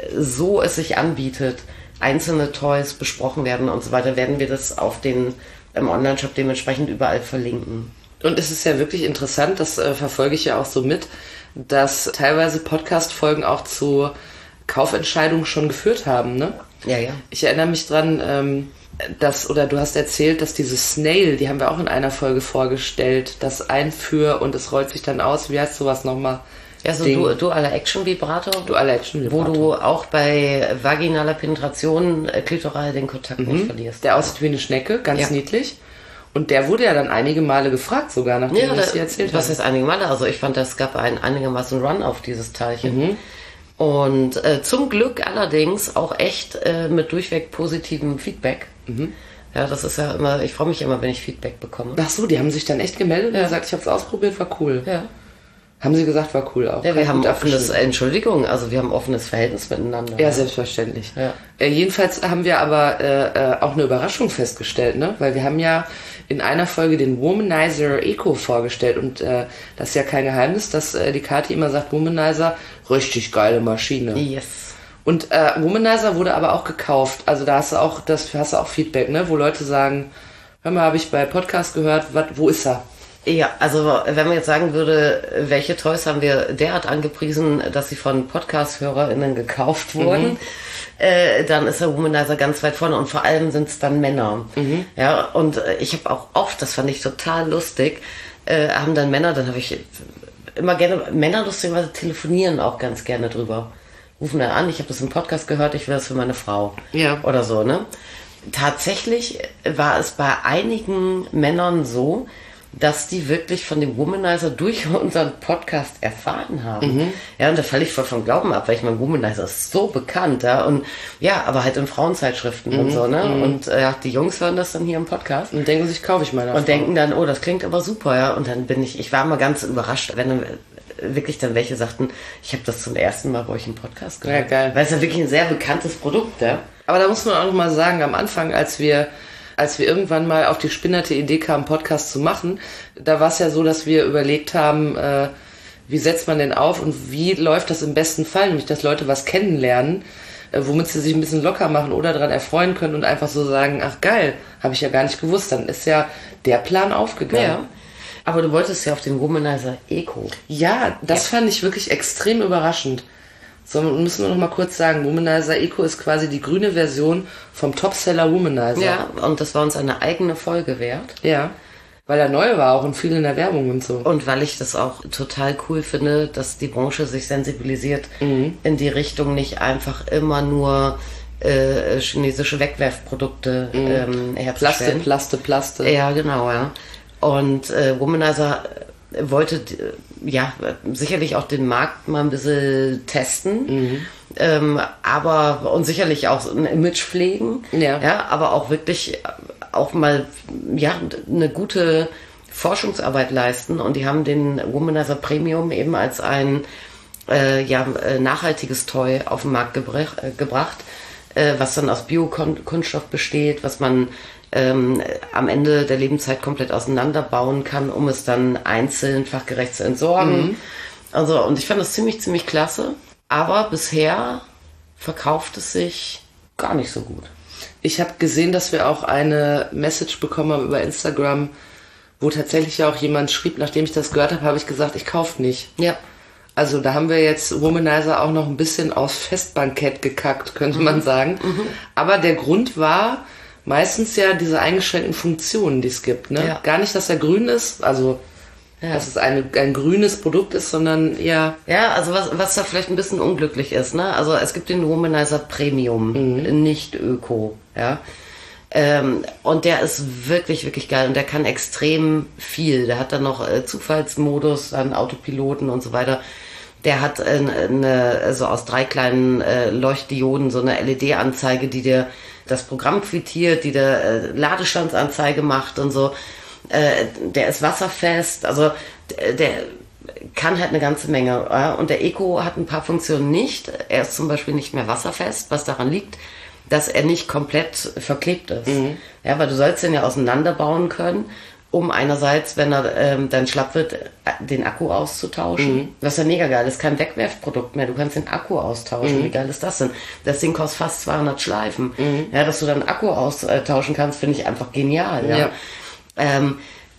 Speaker 3: so es sich anbietet, einzelne Toys besprochen werden und so weiter, werden wir das auf den im Online-Shop dementsprechend überall verlinken.
Speaker 2: Und es ist ja wirklich interessant, das äh, verfolge ich ja auch so mit, dass teilweise Podcast-Folgen auch zu Kaufentscheidungen schon geführt haben, ne?
Speaker 3: Ja, ja.
Speaker 2: Ich erinnere mich dran, ähm, dass, oder du hast erzählt, dass diese Snail, die haben wir auch in einer Folge vorgestellt, das Einführ und es rollt sich dann aus, wie heißt sowas nochmal?
Speaker 3: Ja, so du, dualer Action-Vibrator.
Speaker 2: Dualer Action-Vibrator.
Speaker 3: Wo du auch bei vaginaler Penetration äh, klitoral den Kontakt mhm. nicht verlierst.
Speaker 2: Der aussieht wie eine Schnecke, ganz ja. niedlich. Und der wurde ja dann einige Male gefragt, sogar nachdem ja, ich dir erzählt habe.
Speaker 3: Was heißt einige Male? Also ich fand, es gab einen einigermaßen Run auf dieses Teilchen. Mhm. Und äh, zum Glück allerdings auch echt äh, mit durchweg positivem Feedback. Mhm. Ja, das ist ja immer, ich freue mich immer, wenn ich Feedback bekomme.
Speaker 2: Ach so, die haben sich dann echt gemeldet ja. und gesagt, ich habe es ausprobiert, war cool.
Speaker 3: Ja.
Speaker 2: Haben sie gesagt, war cool auch.
Speaker 3: Ja, wir
Speaker 2: Hat
Speaker 3: haben
Speaker 2: gut
Speaker 3: offenes,
Speaker 2: abgeschnitten.
Speaker 3: Entschuldigung, also wir haben ein offenes Verhältnis miteinander.
Speaker 2: Ja, selbstverständlich.
Speaker 3: Ja.
Speaker 2: Äh, jedenfalls haben wir aber äh, äh, auch eine Überraschung festgestellt, ne? Weil wir haben ja in einer Folge den Womanizer Eco vorgestellt und äh, das ist ja kein Geheimnis, dass äh, die Kathi immer sagt, Womanizer, richtig geile Maschine.
Speaker 3: Yes.
Speaker 2: Und äh, Womanizer wurde aber auch gekauft. Also da hast du auch, das hast du auch Feedback, ne? Wo Leute sagen, hör mal, habe ich bei Podcast gehört, wat, wo ist er?
Speaker 3: Ja, also wenn man jetzt sagen würde, welche Toys haben wir derart angepriesen, dass sie von Podcast-HörerInnen gekauft wurden, mhm. äh, dann ist der Womanizer ganz weit vorne und vor allem sind es dann Männer. Mhm. Ja, und äh, ich habe auch oft, das fand ich total lustig, äh, haben dann Männer, dann habe ich immer gerne, Männer lustigerweise telefonieren auch ganz gerne drüber. Rufen dann an, ich habe das im Podcast gehört, ich will das für meine Frau.
Speaker 2: Ja.
Speaker 3: Oder so, ne? Tatsächlich war es bei einigen Männern so, dass die wirklich von dem Womanizer durch unseren Podcast erfahren haben. Mhm. Ja, und da falle ich voll vom Glauben ab, weil ich mein Womanizer ist so bekannt, ja, und ja, aber halt in Frauenzeitschriften mhm. und so, ne, mhm. und ja, die Jungs hören das dann hier im Podcast.
Speaker 2: Und denken sich, kaufe ich meiner
Speaker 3: Und
Speaker 2: Frau.
Speaker 3: denken dann, oh, das klingt aber super, ja, und dann bin ich, ich war mal ganz überrascht, wenn dann wirklich dann welche sagten, ich habe das zum ersten Mal bei euch im Podcast gehört.
Speaker 2: Ja, geil.
Speaker 3: Weil es ja wirklich ein sehr bekanntes Produkt, ja.
Speaker 2: Aber da muss man auch noch mal sagen, am Anfang, als wir als wir irgendwann mal auf die spinnerte Idee kamen, Podcast zu machen, da war es ja so, dass wir überlegt haben, äh, wie setzt man denn auf und wie läuft das im besten Fall, nämlich dass Leute was kennenlernen, äh, womit sie sich ein bisschen locker machen oder daran erfreuen können und einfach so sagen, ach geil, habe ich ja gar nicht gewusst, dann ist ja der Plan aufgegangen.
Speaker 3: Ja. Aber du wolltest ja auf den Womanizer Eco.
Speaker 2: Ja, das ja. fand ich wirklich extrem überraschend. So, müssen wir noch mal kurz sagen, Womanizer Eco ist quasi die grüne Version vom Topseller Womanizer.
Speaker 3: Ja, und das war uns eine eigene Folge wert.
Speaker 2: Ja, weil er neu war auch und viel in der Werbung und so.
Speaker 3: Und weil ich das auch total cool finde, dass die Branche sich sensibilisiert mhm. in die Richtung, nicht einfach immer nur äh, chinesische Wegwerfprodukte mhm. ähm, herzustellen.
Speaker 2: Plaste, Plaste, Plaste.
Speaker 3: Ja, genau, ja. Und äh, Womanizer wollte ja sicherlich auch den Markt mal ein bisschen testen, mhm. ähm, aber und sicherlich auch ein Image pflegen,
Speaker 2: ja.
Speaker 3: ja, aber auch wirklich auch mal ja eine gute Forschungsarbeit leisten, und die haben den Womanizer Premium eben als ein äh, ja nachhaltiges Toy auf den Markt gebrach, äh, gebracht, äh, was dann aus Bio-Kunststoff besteht, was man Ähm, am Ende der Lebenszeit komplett auseinanderbauen kann, um es dann einzeln fachgerecht zu entsorgen. Mhm. Also, und ich fand das ziemlich, ziemlich klasse. Aber bisher verkauft es sich gar nicht so gut.
Speaker 2: Ich habe gesehen, dass wir auch eine Message bekommen haben über Instagram, wo tatsächlich ja auch jemand schrieb, nachdem ich das gehört habe, habe ich gesagt, ich kaufe nicht.
Speaker 3: Ja.
Speaker 2: Also da haben wir jetzt Womanizer auch noch ein bisschen aus Festbankett gekackt, könnte mhm. man sagen. Mhm. Aber der Grund war meistens ja diese eingeschränkten Funktionen, die es gibt. Ne?
Speaker 3: Ja.
Speaker 2: Gar nicht, dass er grün ist, also ja. dass es eine, ein grünes Produkt ist, sondern eher...
Speaker 3: Ja, also was, was da vielleicht ein bisschen unglücklich ist, ne? Also es gibt den Womanizer Premium, mhm. nicht Öko, ja. Ähm, und der ist wirklich, wirklich geil und der kann extrem viel. Der hat dann noch äh, Zufallsmodus, dann Autopiloten und so weiter. Der hat äh, eine, also aus drei kleinen äh, Leuchtdioden so eine L E D-Anzeige, die dir das Programm quittiert, die der äh, Ladestandsanzeige macht und so. Äh, der ist wasserfest, also der, der kann halt eine ganze Menge. Ja? Und der Eco hat ein paar Funktionen nicht. Er ist zum Beispiel nicht mehr wasserfest, was daran liegt, dass er nicht komplett verklebt ist. Mhm. Ja, weil du sollst den ja auseinanderbauen können, um einerseits, wenn er ähm, dann schlapp wird, den Akku auszutauschen. Mhm. Was ja mega geil ist, kein Wegwerfprodukt mehr. Du kannst den Akku austauschen. Mhm. Wie geil ist das denn? Das Ding kostet fast zweihundert Schleifen. Mhm. Ja, dass du dann Akku austauschen kannst, finde ich einfach genial. Ja. ja. Ähm,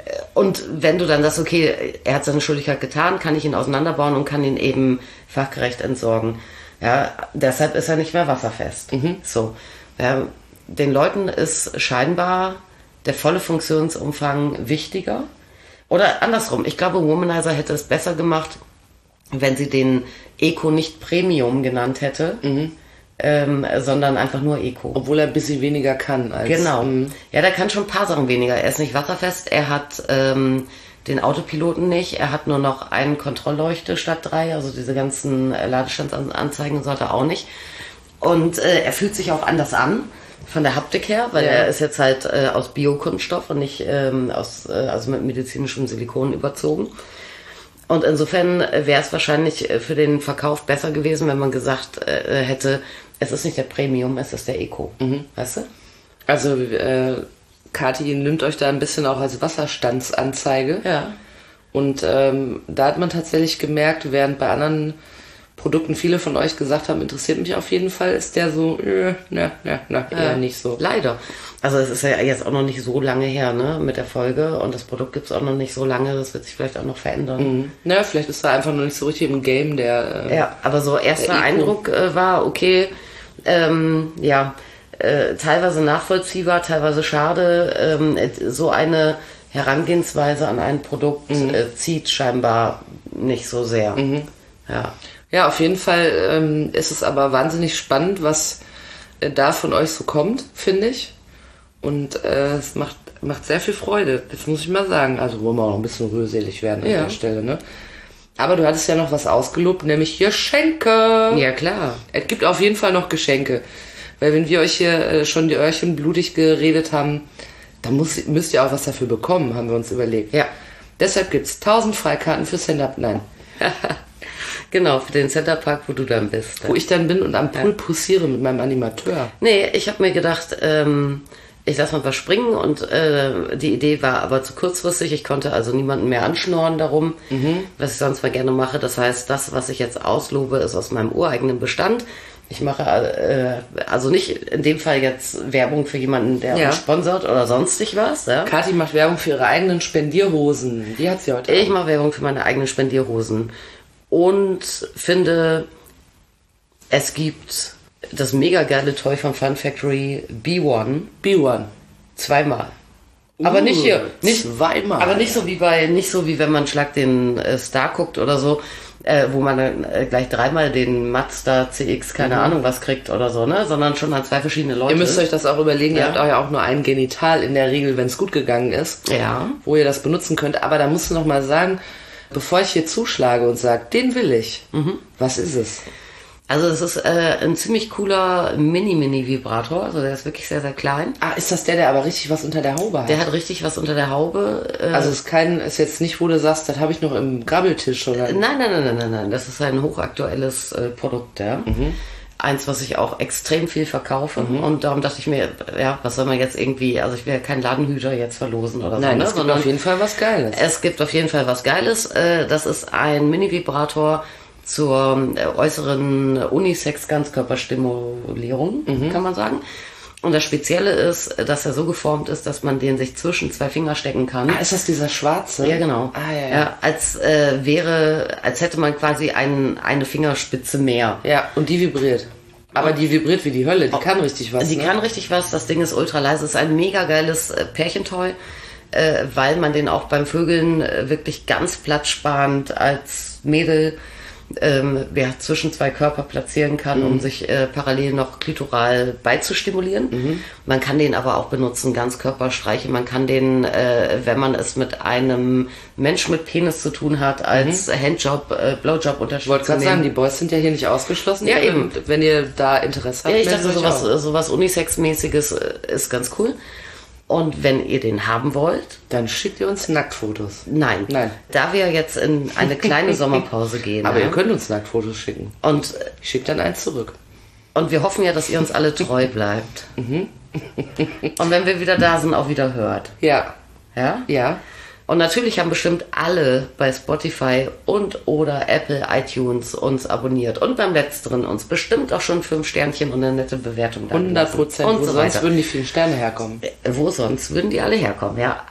Speaker 3: und wenn du dann sagst, okay, er hat seine Schuldigkeit getan, kann ich ihn auseinanderbauen und kann ihn eben fachgerecht entsorgen. Ja, deshalb ist er nicht mehr wasserfest. Mhm. So. Ja, den Leuten ist scheinbar der volle Funktionsumfang wichtiger. Oder andersrum, ich glaube, Womanizer hätte es besser gemacht, wenn sie den Eco nicht Premium genannt hätte, mhm. ähm, sondern einfach nur Eco.
Speaker 2: Obwohl er ein bisschen weniger kann. Als,
Speaker 3: genau.
Speaker 2: Mhm.
Speaker 3: Ja, der kann schon ein paar Sachen weniger. Er ist nicht wasserfest, er hat ähm, den Autopiloten nicht, er hat nur noch einen Kontrollleuchte statt drei, also diese ganzen Ladestandsanzeigen und so hat er auch nicht. Und äh, er fühlt sich auch anders an. Von der Haptik her, weil ja. er ist jetzt halt äh, aus Biokunststoff und nicht ähm, aus, äh, also mit medizinischem Silikon überzogen. Und insofern wäre es wahrscheinlich für den Verkauf besser gewesen, wenn man gesagt äh, hätte, es ist nicht der Premium, es ist der Eco. Mhm. Weißt du?
Speaker 2: Also, äh, Kathi nimmt euch da ein bisschen auch als Wasserstandsanzeige.
Speaker 3: Ja.
Speaker 2: Und ähm, da hat man tatsächlich gemerkt, während bei anderen Produkten viele von euch gesagt haben, interessiert mich auf jeden Fall, ist der so, äh, ne, ne, ne, eher
Speaker 3: äh,
Speaker 2: nicht so.
Speaker 3: Leider. Also es ist ja jetzt auch noch nicht so lange her, ne, mit der Folge, und das Produkt gibt es auch noch nicht so lange, das wird sich vielleicht auch noch verändern.
Speaker 2: Mhm. Naja, vielleicht ist er einfach noch nicht so richtig im Game, der... Äh,
Speaker 3: ja, aber so erster Eindruck äh, war, okay, ähm, ja, äh, teilweise nachvollziehbar, teilweise schade, ähm, so eine Herangehensweise an ein Produkt mhm. äh, zieht scheinbar nicht so sehr. Mhm. Ja.
Speaker 2: Ja, auf jeden Fall ähm, ist es aber wahnsinnig spannend, was äh, da von euch so kommt, finde ich. Und äh, es macht, macht sehr viel Freude, das muss ich mal sagen. Also wollen wir auch noch ein bisschen rührselig werden an
Speaker 3: ja.
Speaker 2: der Stelle, ne? Aber du hattest ja noch was ausgelobt, nämlich Geschenke.
Speaker 3: Ja, klar.
Speaker 2: Es gibt auf jeden Fall noch Geschenke. Weil wenn wir euch hier äh, schon die Öhrchen blutig geredet haben, dann muss, müsst ihr auch was dafür bekommen, haben wir uns überlegt.
Speaker 3: Ja.
Speaker 2: Deshalb gibt's tausend Freikarten für Stand-Up. Nein.
Speaker 3: Genau, für den Centerpark, wo du dann bist.
Speaker 2: Wo ich dann bin und am Pool posiere mit meinem Animateur.
Speaker 3: Nee, ich habe mir gedacht, ähm, ich lasse mal was springen, und äh, die Idee war aber zu kurzfristig. Ich konnte also niemanden mehr anschnorren darum, mhm. was ich sonst mal gerne mache. Das heißt, das, was ich jetzt auslobe, ist aus meinem ureigenen Bestand. Ich mache äh, also nicht in dem Fall jetzt Werbung für jemanden, der
Speaker 2: ja.
Speaker 3: uns sponsert oder sonstig was. Ja?
Speaker 2: Kathi macht Werbung für ihre eigenen Spendierhosen. Die hat sie heute.
Speaker 3: Ich mache Werbung für meine eigenen Spendierhosen. Und finde, es gibt das mega geile Toy von Fun Factory B eins.
Speaker 2: B eins.
Speaker 3: Zweimal. Aber uh, nicht hier. Nicht,
Speaker 2: zweimal.
Speaker 3: Aber nicht so wie bei, nicht so wie wenn man Schlag den äh, Star guckt oder so, äh, wo man dann äh, gleich dreimal den Mazda C X, keine mhm. Ahnung was kriegt oder so, ne? Sondern schon an zwei verschiedene Leute.
Speaker 2: Ihr müsst euch das auch überlegen,
Speaker 3: ja.
Speaker 2: ihr habt auch ja auch nur ein Genital in der Regel, wenn es gut gegangen ist.
Speaker 3: Ja.
Speaker 2: Wo ihr das benutzen könnt. Aber da musst du noch mal sagen, bevor ich hier zuschlage und sage, den will ich, mhm. was ist es?
Speaker 3: Also es ist äh, ein ziemlich cooler Mini-Mini-Vibrator, also der ist wirklich sehr, sehr klein.
Speaker 2: Ah, ist das der, der aber richtig was unter der Haube hat?
Speaker 3: Der hat richtig was unter der Haube. Äh,
Speaker 2: also es ist kein, ist jetzt nicht, wo du sagst, das habe ich noch im Grabbeltisch, oder?
Speaker 3: Nein, nein, nein, nein, nein, nein, das ist ein hochaktuelles äh, Produkt, ja. Mhm. Eins, was ich auch extrem viel verkaufe. Mhm. Und darum dachte ich mir, ja, was soll man jetzt irgendwie, also ich will ja keinen Ladenhüter jetzt verlosen oder so.
Speaker 2: Nein,
Speaker 3: ne?
Speaker 2: es gibt
Speaker 3: Sondern
Speaker 2: auf jeden Fall was Geiles.
Speaker 3: Es gibt auf jeden Fall was Geiles. Das ist ein Mini-Vibrator zur äußeren Unisex-Ganzkörperstimulierung, mhm. kann man sagen. Und das Spezielle ist, dass er so geformt ist, dass man den sich zwischen zwei Finger stecken kann.
Speaker 2: Ah, ist das dieser schwarze?
Speaker 3: Ja, genau.
Speaker 2: Ah, ja, ja.
Speaker 3: Ja, als äh, wäre, als hätte man quasi ein, eine Fingerspitze mehr.
Speaker 2: Ja, und die vibriert. Aber die vibriert wie die Hölle, die kann richtig was.
Speaker 3: Die
Speaker 2: ne?
Speaker 3: kann richtig was, das Ding ist ultra leise, ist ein mega geiles äh, Pärchentoy, äh, weil man den auch beim Vögeln äh, wirklich ganz platzsparend als Mädel ähm, ja, zwischen zwei Körper platzieren kann, mhm. um sich äh, parallel noch klitoral beizustimulieren. Mhm. Man kann den aber auch benutzen, Ganzkörperstreiche. Man kann den, äh, wenn man es mit einem Menschen mit Penis zu tun hat, als mhm. Handjob, äh, Blowjob unterstützen.
Speaker 2: Ich wollte gerade sagen, die Boys sind ja hier nicht ausgeschlossen.
Speaker 3: Ja, eben.
Speaker 2: Wenn ihr da Interesse habt.
Speaker 3: Ja, ich dachte, sowas, sowas Unisex-mäßiges ist ganz cool. Und wenn ihr den haben wollt,
Speaker 2: dann schickt ihr uns Nacktfotos.
Speaker 3: Nein.
Speaker 2: Nein.
Speaker 3: Da wir jetzt in eine kleine Sommerpause gehen.
Speaker 2: Aber
Speaker 3: ja,
Speaker 2: ihr könnt uns Nacktfotos schicken.
Speaker 3: Und
Speaker 2: ich schicke dann eins zurück.
Speaker 3: Und wir hoffen ja, dass ihr uns alle treu bleibt. Mhm. Und wenn wir wieder da sind, auch wieder hört.
Speaker 2: Ja.
Speaker 3: Ja?
Speaker 2: Ja.
Speaker 3: Und natürlich haben bestimmt alle bei Spotify und oder Apple iTunes uns abonniert. Und beim Letzteren uns bestimmt auch schon fünf Sternchen und eine nette Bewertung da
Speaker 2: hundert Prozent.
Speaker 3: Und
Speaker 2: wo
Speaker 3: so
Speaker 2: sonst
Speaker 3: weiter.
Speaker 2: würden die vielen Sterne herkommen?
Speaker 3: Wo sonst würden die alle herkommen, ja.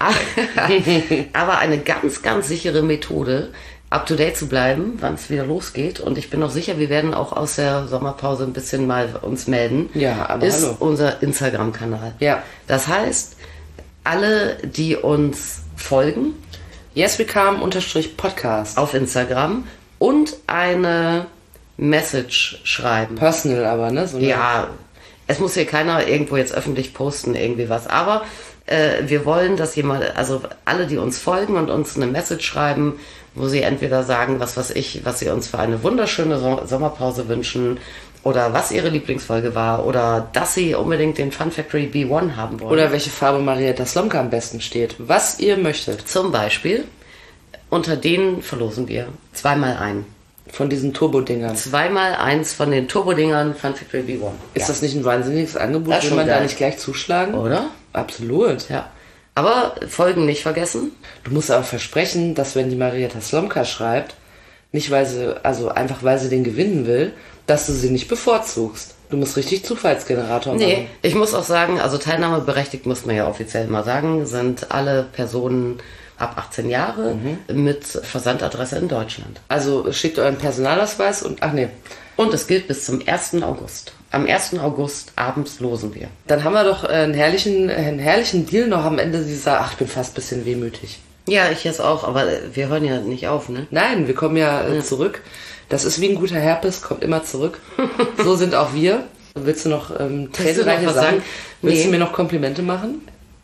Speaker 3: Aber eine ganz, ganz sichere Methode, up to date zu bleiben, wann es wieder losgeht. Und ich bin auch sicher, wir werden auch aus der Sommerpause ein bisschen mal uns melden.
Speaker 2: Ja, aber
Speaker 3: ist
Speaker 2: hallo.
Speaker 3: unser Instagram-Kanal.
Speaker 2: Ja.
Speaker 3: Das heißt, alle, die uns folgen,
Speaker 2: Yes We Come unterstrich Podcast
Speaker 3: auf Instagram und eine Message schreiben.
Speaker 2: Personal aber, ne? So
Speaker 3: ja, es muss hier keiner irgendwo jetzt öffentlich posten, irgendwie was. Aber äh, wir wollen, dass jemand, also alle, die uns folgen und uns eine Message schreiben, wo sie entweder sagen, was weiß ich, was sie uns für eine wunderschöne so- Sommerpause wünschen, oder was ihre Lieblingsfolge war, oder dass sie unbedingt den Fun Factory B eins haben wollen.
Speaker 2: Oder welche Farbe Marietta Slomka am besten steht. Was ihr möchtet.
Speaker 3: Zum Beispiel Unter denen verlosen wir zweimal ein.
Speaker 2: Von diesen Turbo-Dingern.
Speaker 3: Zweimal eins von den Turbo-Dingern Fun Factory V eins.
Speaker 2: Ist
Speaker 3: ja.
Speaker 2: das nicht ein wahnsinniges Angebot?
Speaker 3: Das
Speaker 2: Will
Speaker 3: schon
Speaker 2: man
Speaker 3: geil.
Speaker 2: da nicht gleich zuschlagen?
Speaker 3: Oder?
Speaker 2: Absolut.
Speaker 3: Ja. Aber Folgen nicht vergessen.
Speaker 2: Du musst aber versprechen, dass wenn die Marietta Slomka schreibt, nicht weil sie, also einfach weil sie den gewinnen will, dass du sie nicht bevorzugst. Du musst richtig Zufallsgenerator machen.
Speaker 3: Nee, ich muss auch sagen, also teilnahmeberechtigt muss man ja offiziell mal sagen, sind alle Personen ab achtzehn Jahre mhm. mit Versandadresse in Deutschland.
Speaker 2: Also schickt euren Personalausweis und, ach nee.
Speaker 3: Und es gilt bis zum ersten August. Am ersten August abends losen wir.
Speaker 2: Dann haben wir doch einen herrlichen, einen herrlichen Deal noch am Ende dieser, ach, ich bin fast ein bisschen wehmütig.
Speaker 3: Ja, ich jetzt auch, aber wir hören ja nicht auf, ne?
Speaker 2: Nein, wir kommen ja, ja. zurück. Das ist wie ein guter Herpes, kommt immer zurück. So sind auch wir. Willst du noch ähm, tränenreiche Sachen? Sagen? Willst nee. du mir noch Komplimente machen?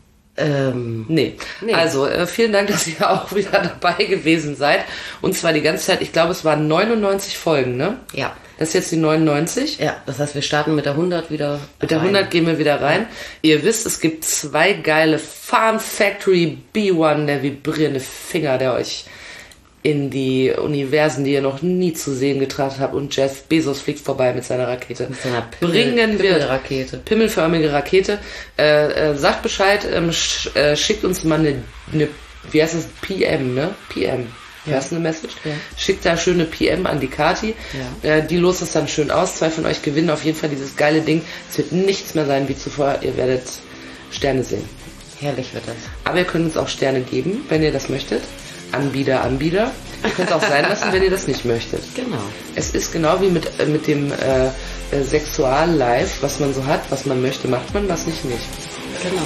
Speaker 3: Ähm,
Speaker 2: nee. nee. Also, äh, vielen Dank, dass ihr auch wieder dabei gewesen seid. Und zwar die ganze Zeit, ich glaube, es waren neunundneunzig Folgen, ne?
Speaker 3: Ja.
Speaker 2: Das ist jetzt die neunundneunzig.
Speaker 3: Ja, das heißt, wir starten mit der hundert wieder
Speaker 2: Mit der rein. hundert gehen wir wieder rein. Ja. Ihr wisst, es gibt zwei geile Fun Factory B eins, der vibrierende Finger, der euch in die Universen, die ihr noch nie zu sehen getragen habt. Und Jeff Bezos fliegt vorbei mit seiner Rakete.
Speaker 3: Mit seiner Pimmel,
Speaker 2: Bringen wir
Speaker 3: Pimmelrakete.
Speaker 2: Pimmelförmige Rakete. Äh, äh, sagt Bescheid, ähm, sch, äh, schickt uns mal eine, eine, wie heißt das? P M, ne? P M. Ja. Hast du eine Message? Ja. Schickt da schöne P M an die Kati. Ja. Äh, die lost das dann schön aus. Zwei von euch gewinnen auf jeden Fall dieses geile Ding. Es wird nichts mehr sein wie zuvor. Ihr werdet Sterne sehen.
Speaker 3: Herrlich wird das.
Speaker 2: Aber ihr könnt uns auch Sterne geben, wenn ihr das möchtet. Anbieter, Anbieter. Ihr könnt es auch sein lassen, wenn ihr das nicht möchtet.
Speaker 3: Genau.
Speaker 2: Es ist genau wie mit, äh, mit dem äh, äh, Sexual-Life, was man so hat, was man möchte, macht man, was nicht nicht.
Speaker 3: Genau.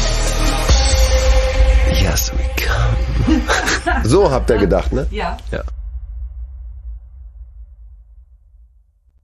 Speaker 1: Yes, we come. So habt ihr gedacht, ne?
Speaker 2: Ja.
Speaker 1: Ja.